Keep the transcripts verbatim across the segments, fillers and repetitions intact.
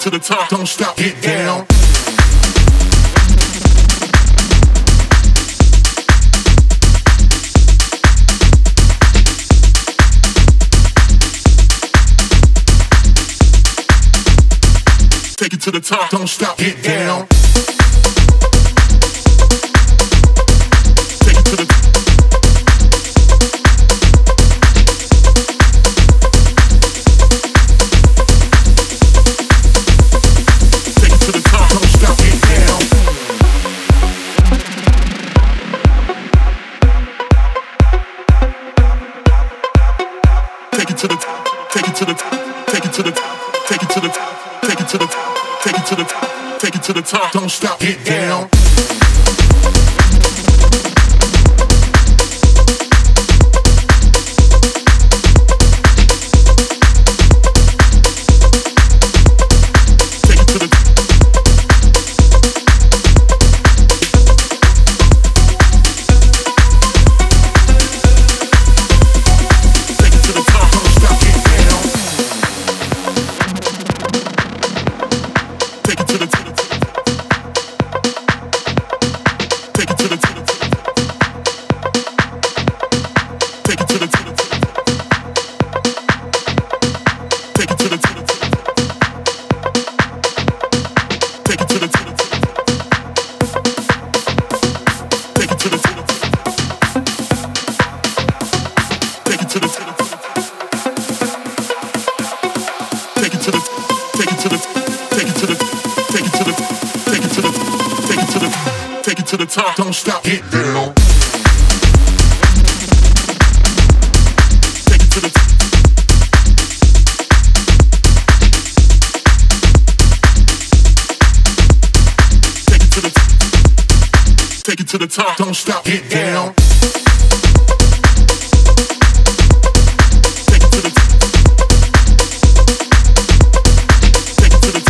to the top, don't stop, get down. Take it to the top, don't stop, get down. Take it to the Take it to the top, don't stop, get down. Take it to the take it to the take it to the take it to the take it to the take it to the take it to the top, don't stop, get down. To the top, don't stop, get down. Take it to the Take it to the Take it to the top, don't stop, get down. Take it to the Take it to the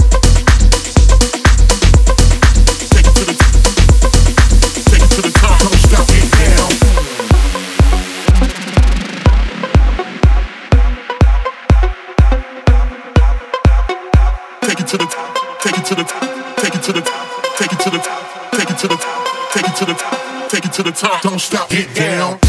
To the top, don't stop, get down. Take it to the take it to the take it to the take it to the take it to the take it to the take it to the top, don't stop, get down.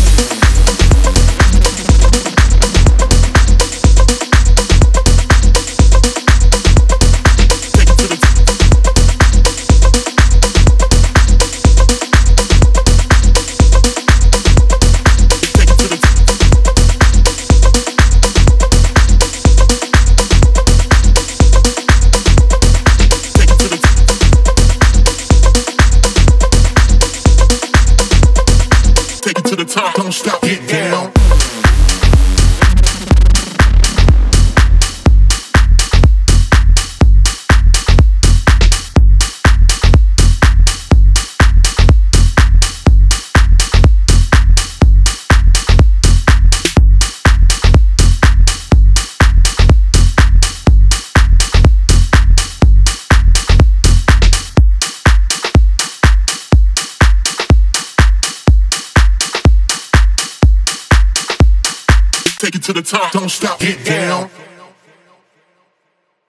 To the top, don't stop, get down. Take it to the top, don't stop, get down.